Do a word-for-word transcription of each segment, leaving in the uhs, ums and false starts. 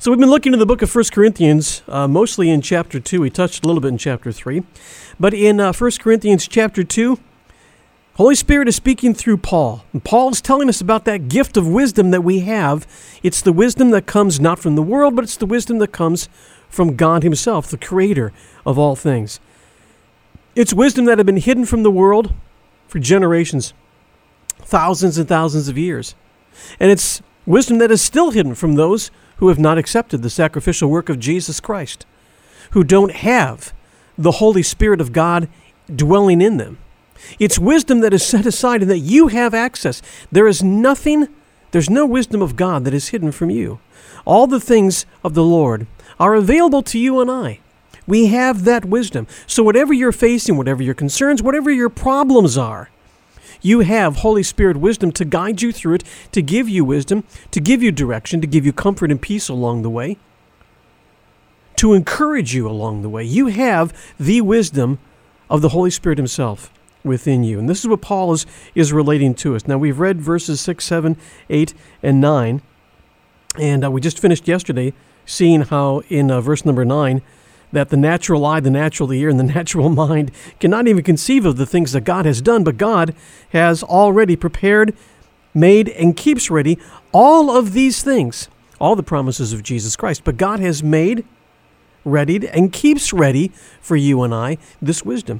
So we've been looking in the book of First Corinthians, uh, mostly in chapter two. We touched a little bit in chapter three. But in uh, First Corinthians chapter two, Holy Spirit is speaking through Paul. And Paul is telling us about that gift of wisdom that we have. It's the wisdom that comes not from the world, but it's the wisdom that comes from God himself, the creator of all things. It's wisdom that had been hidden from the world for generations, thousands and thousands of years. And it's wisdom that is still hidden from those who have not accepted the sacrificial work of Jesus Christ, who don't have the Holy Spirit of God dwelling in them. It's wisdom that is set aside and that you have access. There is nothing, there's no wisdom of God that is hidden from you. All the things of the Lord are available to you and I. We have that wisdom. So whatever you're facing, whatever your concerns, whatever your problems are, you have Holy Spirit wisdom to guide you through it, to give you wisdom, to give you direction, to give you comfort and peace along the way, to encourage you along the way. You have the wisdom of the Holy Spirit himself within you. And this is what Paul is, is relating to us. Now, we've read verses six, seven, eight, and nine, and uh, we just finished yesterday seeing how in uh, verse number nine, that the natural eye, the natural ear, and the natural mind cannot even conceive of the things that God has done, but God has already prepared, made, and keeps ready all of these things, all the promises of Jesus Christ. But God has made, readied, and keeps ready for you and I this wisdom.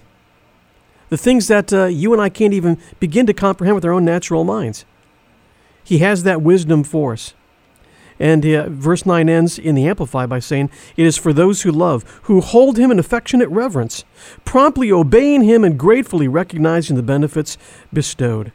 The things that uh, you and I can't even begin to comprehend with our own natural minds. He has that wisdom for us. And uh, verse nine ends in the Amplified by saying, "It is for those who love, who hold him in affectionate reverence, promptly obeying him and gratefully recognizing the benefits bestowed."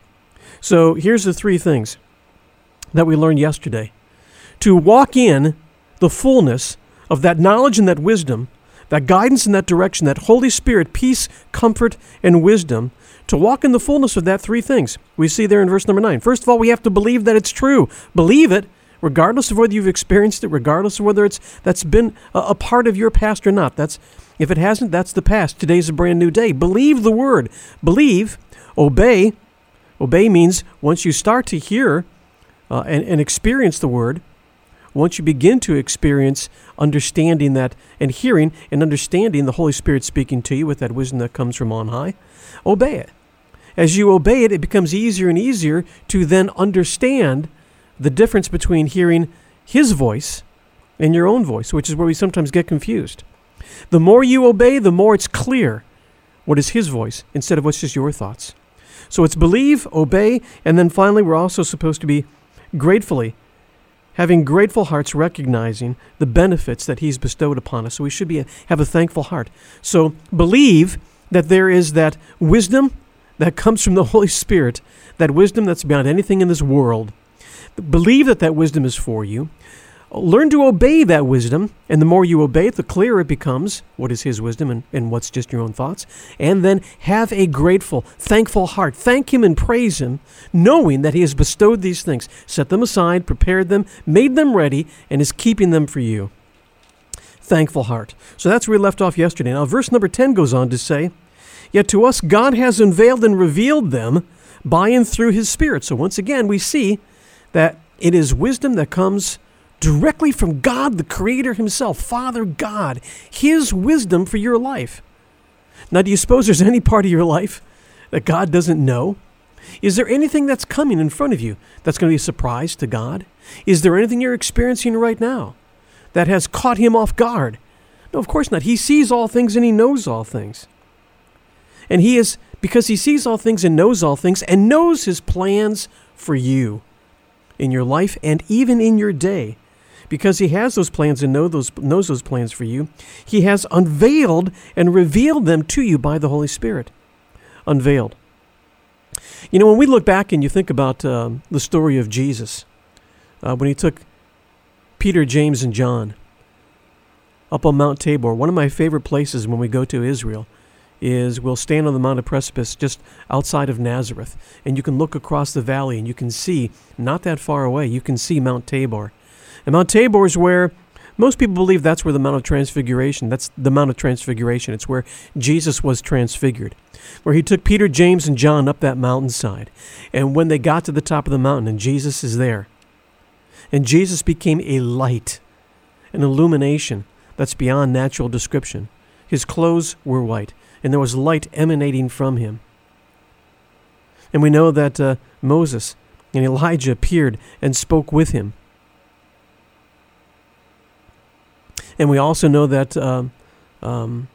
So here's the three things that we learned yesterday. To walk in the fullness of that knowledge and that wisdom, that guidance and that direction, that Holy Spirit, peace, comfort, and wisdom, to walk in the fullness of that three things. We see there in verse number nine. First of all, we have to believe that it's true. Believe it. Regardless of whether you've experienced it, regardless of whether it's that's been a, a part of your past or not. That's if it hasn't, that's the past. Today's a brand new day. Believe the word. Believe, obey. Obey means once you start to hear uh, and, and experience the word, once you begin to experience understanding that and hearing and understanding the Holy Spirit speaking to you with that wisdom that comes from on high, obey it. As you obey it, it becomes easier and easier to then understand the difference between hearing his voice and your own voice, which is where we sometimes get confused. The more you obey, the more it's clear what is his voice instead of what's just your thoughts. So it's believe, obey, and then finally we're also supposed to be gratefully, having grateful hearts, recognizing the benefits that he's bestowed upon us. So we should be a, have a thankful heart. So believe that there is that wisdom that comes from the Holy Spirit, that wisdom that's beyond anything in this world. Believe that that wisdom is for you. Learn to obey that wisdom, and the more you obey it, the clearer it becomes what is his wisdom and, and what's just your own thoughts. And then have a grateful, thankful heart. Thank him and praise him, knowing that he has bestowed these things, set them aside, prepared them, made them ready, and is keeping them for you. Thankful heart. So that's where we left off yesterday. Now, verse number ten goes on to say, "Yet to us God has unveiled and revealed them by and through his Spirit." So once again, we see that it is wisdom that comes directly from God, the Creator himself, Father God, his wisdom for your life. Now, do you suppose there's any part of your life that God doesn't know? Is there anything that's coming in front of you that's going to be a surprise to God? Is there anything you're experiencing right now that has caught him off guard? No, of course not. He sees all things and he knows all things. And he is, because he sees all things and knows all things and knows his plans for you in your life and even in your day, because he has those plans and know those, knows those plans for you, he has unveiled and revealed them to you by the Holy Spirit. Unveiled. You know, when we look back and you think about uh, the story of Jesus, uh, when he took Peter, James, and John up on Mount Tabor, one of my favorite places when we go to Israel is we'll stand on the Mount of Precipice just outside of Nazareth, and you can look across the valley and you can see, not that far away, you can see Mount Tabor. And Mount Tabor is where most people believe that's where the Mount of Transfiguration, that's the Mount of Transfiguration. It's where Jesus was transfigured, where he took Peter, James, and John up that mountainside. And when they got to the top of the mountain and Jesus is there, and Jesus became a light, an illumination that's beyond natural description. His clothes were white, and there was light emanating from him. And we know that uh, Moses and Elijah appeared and spoke with him. And we also know that um, um,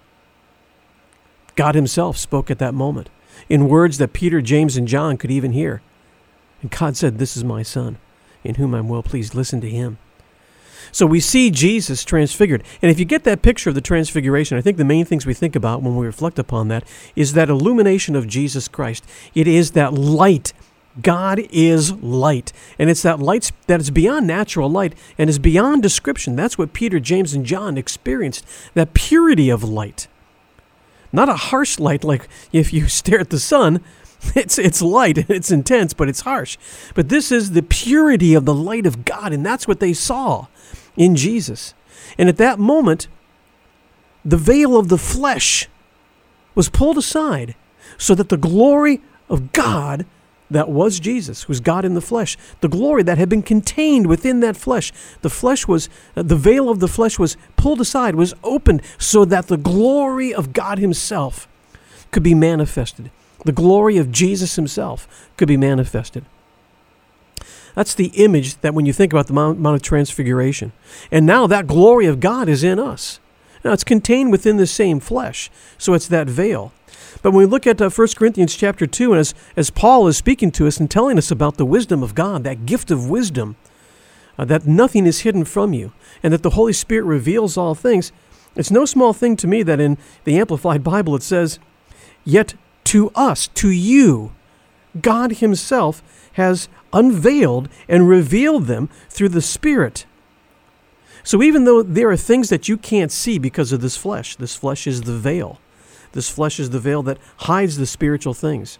God himself spoke at that moment in words that Peter, James, and John could even hear. And God said, "This is my son, in whom I'm well pleased. Listen to him." So we see Jesus transfigured. And if you get that picture of the transfiguration, I think the main things we think about when we reflect upon that is that illumination of Jesus Christ. It is that light. God is light. And it's that light that is beyond natural light and is beyond description. That's what Peter, James, and John experienced, that purity of light. Not a harsh light like if you stare at the sun. It's it's light, it's intense, but it's harsh. But this is the purity of the light of God, and that's what they saw in Jesus. And at that moment, the veil of the flesh was pulled aside so that the glory of God that was Jesus, who's God in the flesh, the glory that had been contained within that flesh, the flesh was, the veil of the flesh was pulled aside, was opened so that the glory of God himself could be manifested. The glory of Jesus himself could be manifested. That's the image that when you think about the Mount, Mount of Transfiguration. And now that glory of God is in us. Now it's contained within the same flesh, so it's that veil. But when we look at uh, First Corinthians chapter two, and as, as Paul is speaking to us and telling us about the wisdom of God, that gift of wisdom, uh, that nothing is hidden from you, and that the Holy Spirit reveals all things, it's no small thing to me that in the Amplified Bible it says, "Yet to us, to you, God himself has unveiled and revealed them through the Spirit." So even though there are things that you can't see because of this flesh, this flesh is the veil. This flesh is the veil that hides the spiritual things.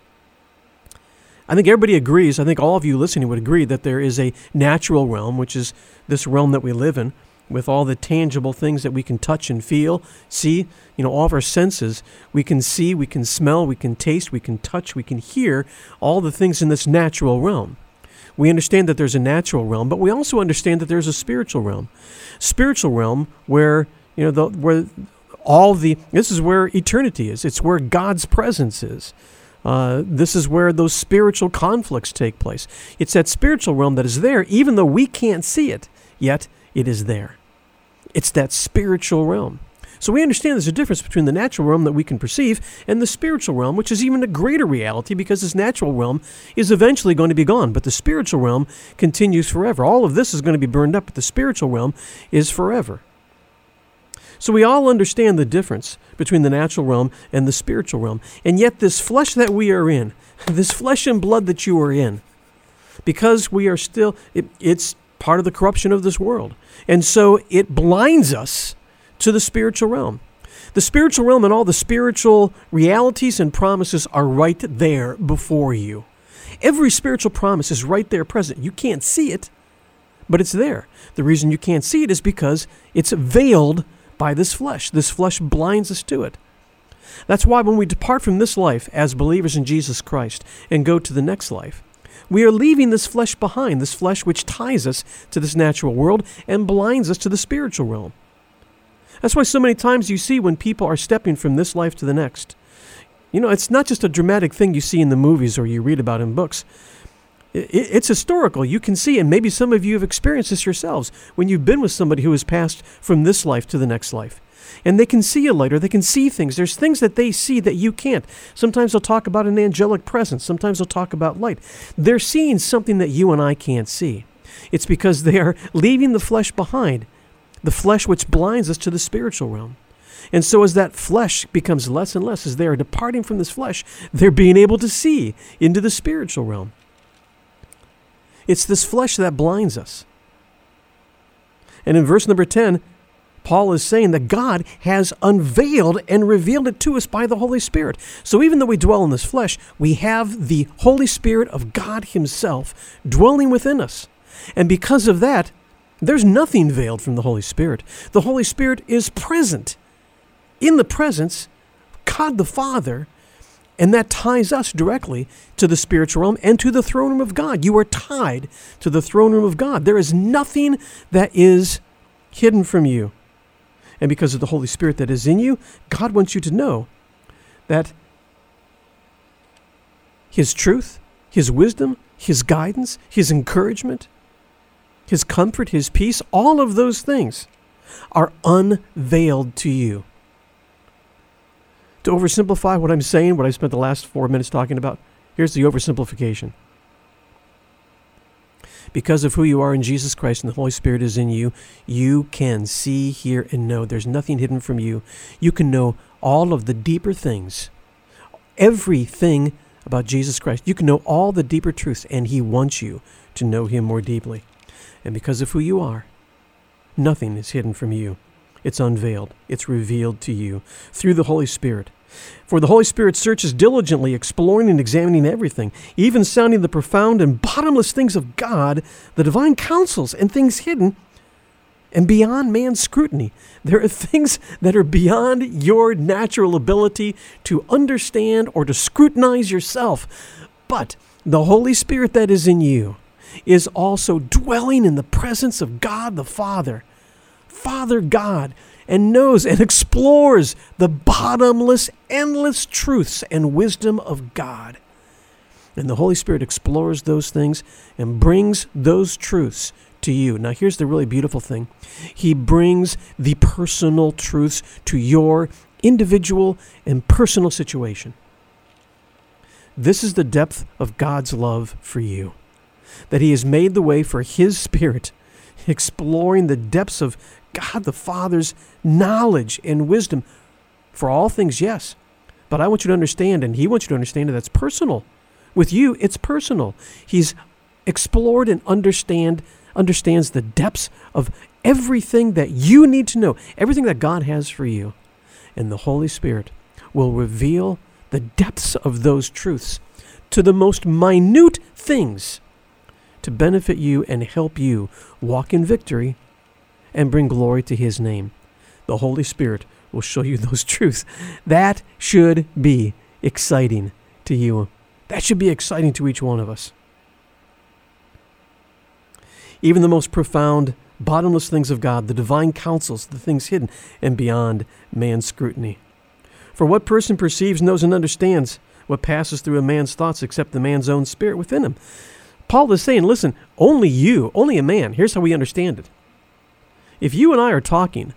I think everybody agrees, I think all of you listening would agree that there is a natural realm, which is this realm that we live in, with all the tangible things that we can touch and feel, see, you know, all of our senses. We can see, we can smell, we can taste, we can touch, we can hear, all the things in this natural realm. We understand that there's a natural realm, but we also understand that there's a spiritual realm. Spiritual realm where, you know, the, where all the, this is where eternity is. It's where God's presence is. Uh, this is where those spiritual conflicts take place. It's that spiritual realm that is there, even though we can't see it, yet it is there. It's that spiritual realm. So we understand there's a difference between the natural realm that we can perceive and the spiritual realm, which is even a greater reality because this natural realm is eventually going to be gone, but the spiritual realm continues forever. All of this is going to be burned up, but the spiritual realm is forever. So we all understand the difference between the natural realm and the spiritual realm. And yet this flesh that we are in, this flesh and blood that you are in, because we are still, it, it's part of the corruption of this world. And so it blinds us to the spiritual realm. The spiritual realm and all the spiritual realities and promises are right there before you. Every spiritual promise is right there present. You can't see it, but it's there. The reason you can't see it is because it's veiled by this flesh. This flesh blinds us to it. That's why when we depart from this life as believers in Jesus Christ and go to the next life, we are leaving this flesh behind, this flesh which ties us to this natural world and blinds us to the spiritual realm. That's why so many times you see when people are stepping from this life to the next. You know, it's not just a dramatic thing you see in the movies or you read about in books. It's historical. You can see, and maybe some of you have experienced this yourselves, when you've been with somebody who has passed from this life to the next life. And they can see a light, or they can see things. There's things that they see that you can't. Sometimes they'll talk about an angelic presence. Sometimes they'll talk about light. They're seeing something that you and I can't see. It's because they are leaving the flesh behind, the flesh which blinds us to the spiritual realm. And so as that flesh becomes less and less, as they are departing from this flesh, they're being able to see into the spiritual realm. It's this flesh that blinds us. And in verse number ten, Paul is saying that God has unveiled and revealed it to us by the Holy Spirit. So even though we dwell in this flesh, we have the Holy Spirit of God himself dwelling within us. And because of that, there's nothing veiled from the Holy Spirit. The Holy Spirit is present. In the presence, God the Father, and that ties us directly to the spiritual realm and to the throne room of God. You are tied to the throne room of God. There is nothing that is hidden from you. And because of the Holy Spirit that is in you, God wants you to know that His truth, His wisdom, His guidance, His encouragement, His comfort, His peace, all of those things are unveiled to you. To oversimplify what I'm saying, what I spent the last four minutes talking about, here's the oversimplification. Because of who you are in Jesus Christ and the Holy Spirit is in you, you can see, hear, and know. There's nothing hidden from you. You can know all of the deeper things, everything about Jesus Christ. You can know all the deeper truths, and He wants you to know Him more deeply. And because of who you are, nothing is hidden from you. It's unveiled. It's revealed to you through the Holy Spirit. For the Holy Spirit searches diligently, exploring and examining everything, even sounding the profound and bottomless things of God, the divine counsels and things hidden and beyond man's scrutiny. There are things that are beyond your natural ability to understand or to scrutinize yourself. But the Holy Spirit that is in you is also dwelling in the presence of God the Father, Father God, and knows and explores the bottomless, endless truths and wisdom of God. And the Holy Spirit explores those things and brings those truths to you. Now, here's the really beautiful thing. He brings the personal truths to your individual and personal situation. This is the depth of God's love for you, that He has made the way for His Spirit, exploring the depths of God the Father's knowledge and wisdom for all things, yes. But I want you to understand, and He wants you to understand, that that's personal. With you, it's personal. He's explored and understand understands the depths of everything that you need to know, everything that God has for you. And the Holy Spirit will reveal the depths of those truths to the most minute things to benefit you and help you walk in victory and bring glory to His name. The Holy Spirit will show you those truths. That should be exciting to you. That should be exciting to each one of us. Even the most profound, bottomless things of God, the divine counsels, the things hidden and beyond man's scrutiny. For what person perceives, knows, and understands what passes through a man's thoughts except the man's own spirit within him? Paul is saying, listen, only you, only a man, here's how we understand it. If you and I are talking,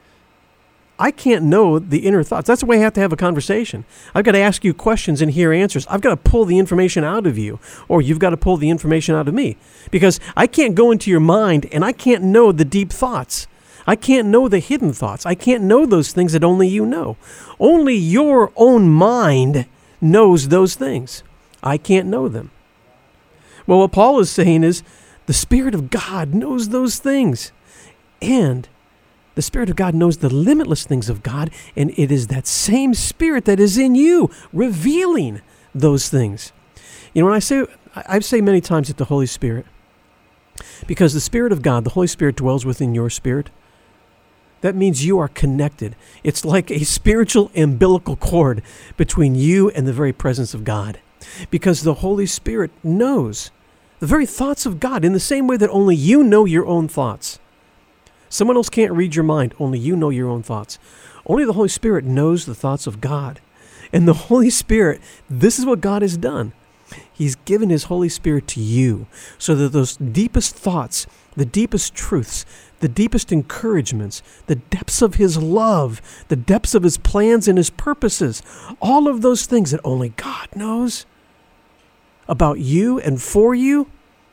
I can't know the inner thoughts. That's the way I have to have a conversation. I've got to ask you questions and hear answers. I've got to pull the information out of you, or you've got to pull the information out of me, because I can't go into your mind and I can't know the deep thoughts. I can't know the hidden thoughts. I can't know those things that only you know. Only your own mind knows those things. I can't know them. Well, what Paul is saying is the Spirit of God knows those things. And the Spirit of God knows the limitless things of God, and it is that same Spirit that is in you revealing those things. You know, when I say, I say many times that the Holy Spirit, because the Spirit of God, the Holy Spirit dwells within your spirit, that means you are connected. It's like a spiritual umbilical cord between you and the very presence of God, because the Holy Spirit knows the very thoughts of God in the same way that only you know your own thoughts. Someone else can't read your mind. Only you know your own thoughts. Only the Holy Spirit knows the thoughts of God. And the Holy Spirit, this is what God has done. He's given His Holy Spirit to you so that those deepest thoughts, the deepest truths, the deepest encouragements, the depths of His love, the depths of His plans and His purposes, all of those things that only God knows about you and for you,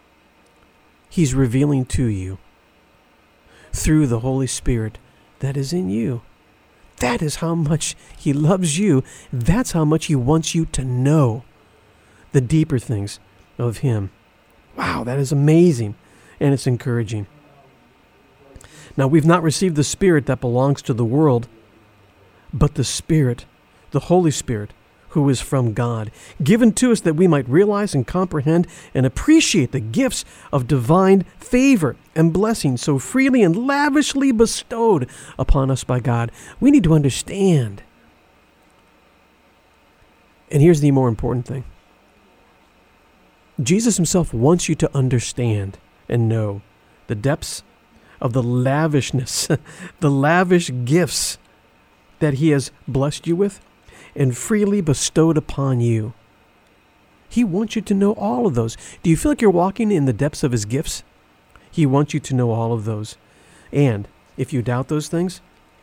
He's revealing to you through the Holy Spirit that is in you. That is how much He loves you. That's how much He wants you to know the deeper things of Him. Wow, that is amazing, and it's encouraging. Now, we've not received the Spirit that belongs to the world, but the Spirit, the Holy Spirit, who is from God, given to us that we might realize and comprehend and appreciate the gifts of divine favor and blessing so freely and lavishly bestowed upon us by God. We need to understand. And here's the more important thing. Jesus Himself wants you to understand and know the depths of the lavishness, the lavish gifts that he has blessed you with and freely bestowed upon you. He wants you to know all of those. Do you feel like you're walking in the depths of his gifts? He wants you to know all of those. And if you doubt those things,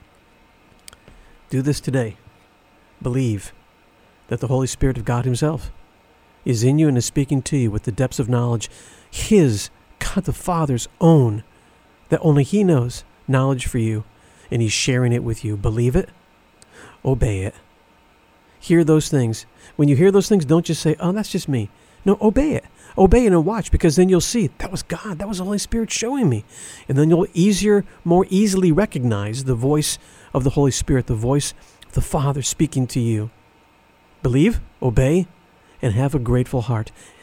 do this today. Believe that the Holy Spirit of God himself is in you and is speaking to you with the depths of knowledge, his, God the Father's own, that only he knows, knowledge for you, and he's sharing it with you. Believe it. Obey it. Hear those things. When you hear those things, don't just say, oh, that's just me. No, obey it. Obey it and watch, because then you'll see, that was God. That was the Holy Spirit showing me. And then you'll easier, more easily recognize the voice of the Holy Spirit, the voice of the Father speaking to you. Believe, obey, and have a grateful heart.